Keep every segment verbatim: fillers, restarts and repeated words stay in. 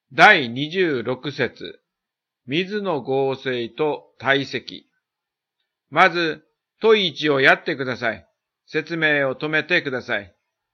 だいにじゅうろく節、水の合成と体積。まず、問いいちをやってください。説明を止めてください。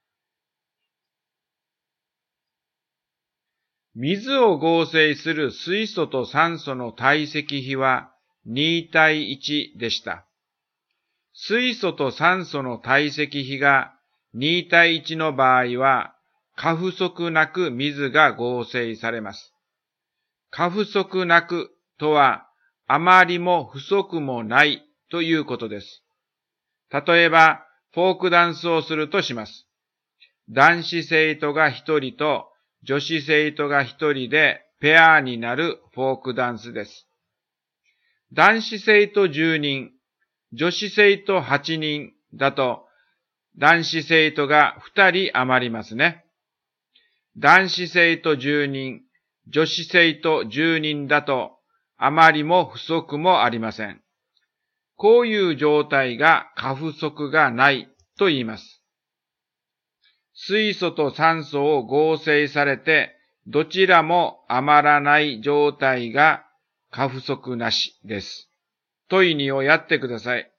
水を合成する水素と酸素の体積比はにたいいちでした。水素と酸素の体積比がにたいいちの場合は、過不足なく水が合成されます。過不足なくとは、あまりも不足もないということです。例えば、フォークダンスをするとします。男子生徒がひとりと女子生徒がひとりでペアになるフォークダンスです。男子生徒じゅうにん、女子生徒はちにんだと、男子生徒がふたり余りますね。男子生徒じゅうにん、女子生徒じゅうにんだと、あまりも不足もありません。こういう状態が過不足がないと言います。水素と酸素を合成されて、どちらも余らない状態が過不足なしです。問いにをやってください。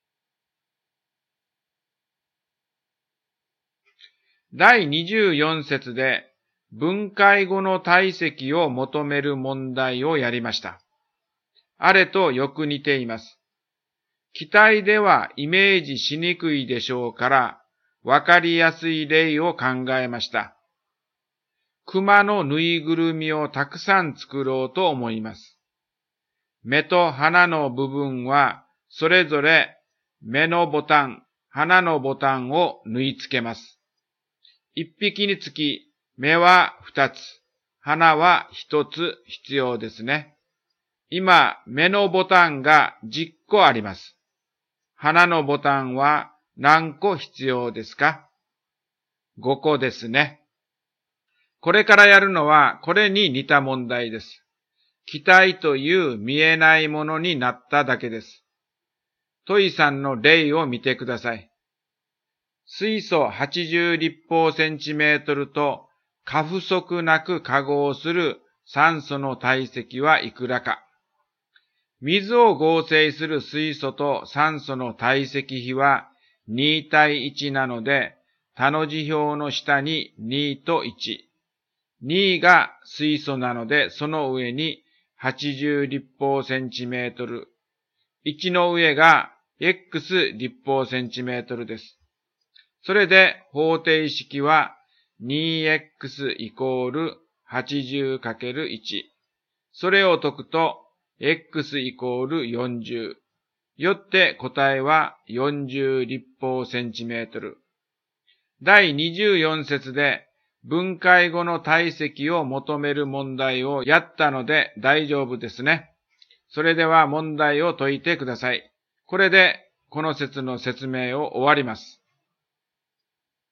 だいにじゅうよん節で分解後の体積を求める問題をやりました。あれとよく似ています。気体ではイメージしにくいでしょうから、わかりやすい例を考えました。熊のぬいぐるみをたくさん作ろうと思います。目と鼻の部分はそれぞれ目のボタン、鼻のボタンを縫い付けます。一匹につき目は二つ、鼻は一つ必要ですね。今、目のボタンがじゅっこあります。鼻のボタンは何個必要ですか？ごこですね。これからやるのはこれに似た問題です。気体という見えないものになっただけです。問いさんの例を見てください。水素はちじゅう立方センチメートルと過不足なく化合する酸素の体積はいくらか。水を合成する水素と酸素の体積比はにたいいちなので、他の辞表の下ににといち。にが水素なので、その上にはちじゅう立方センチメートル。いちの上が X 立方センチメートルです。それで方程式は にエックス イコール はちじゅうかけるいち。それを解くとX イコールよんじゅう。よって答えはよんじゅう立方センチメートル。だいにじゅうよん節で分解後の体積を求める問題をやったので大丈夫ですね。それでは問題を解いてください。これでこの節の説明を終わります。